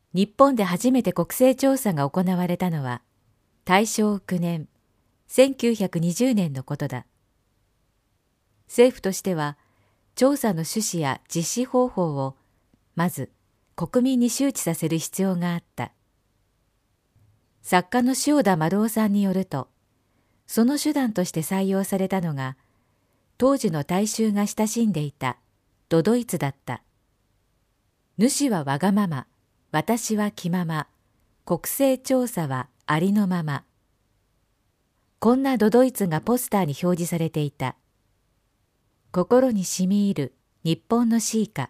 日本で初めて国勢調査が行われたのは大正9年、1920年のことだ。政府としては、調査の趣旨や実施方法をまず国民に周知させる必要があった。作家の塩田丸夫さんによると、その手段として採用されたのが、当時の大衆が親しんでいた都々逸だった。主はわがまま、私は気まま、国勢調査はありのまま。こんな都々逸がポスターに表示されていた。心に染み入る日本の詩歌。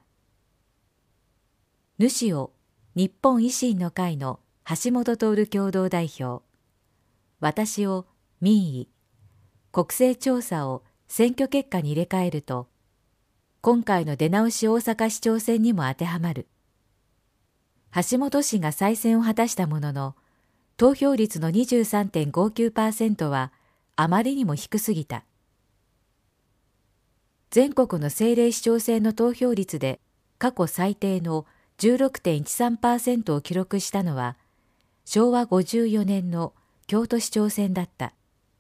主を日本維新の会の橋本徹共同代表。私を民意、国勢調査を選挙結果に入れ替えると、今回の出直し大阪市長選にも当てはまる。橋本氏が再選を果たしたものの、投票率の 23.59% はあまりにも低すぎた。全国の政令市長選の投票率で過去最低の 16.13% を記録したのは、昭和54年の京都市長選だった。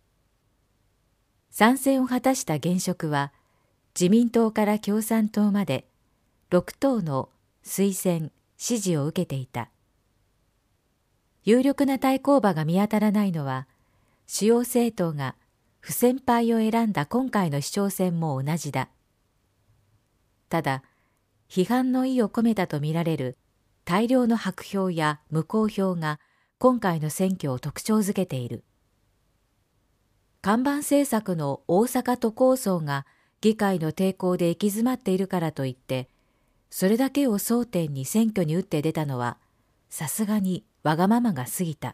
参戦を果たした現職は、自民党から共産党まで6党の推薦・支持を受けていた。有力な対抗馬が見当たらないのは、主要政党が不戦敗を選んだ今回の市長選も同じだ。ただ、批判の意を込めたとみられる大量の白票や無効票が今回の選挙を特徴づけている。看板政策の大阪都構想が議会の抵抗で行き詰まっているからといって、それだけを争点に選挙に打って出たのは、さすがにわがままが過ぎた。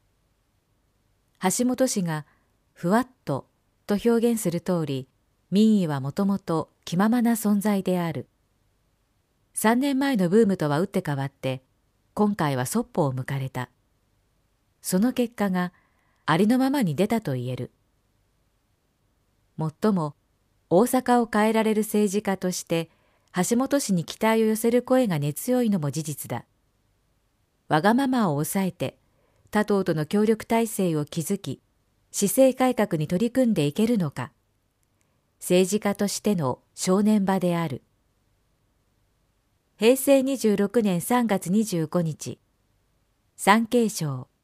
橋本氏がふわっと表現する通り、民意はもともと気ままな存在である。3年前のブームとは打って変わって、今回はそっぽを向かれた。その結果がありのままに出たと言える。もっとも、大阪を変えられる政治家として、橋本氏に期待を寄せる声が根強いのも事実だ。わがままを抑えて、他党との協力体制を築き、市政改革に取り組んでいけるのか。政治家としての正念場である。平成26年3月25日、産経省。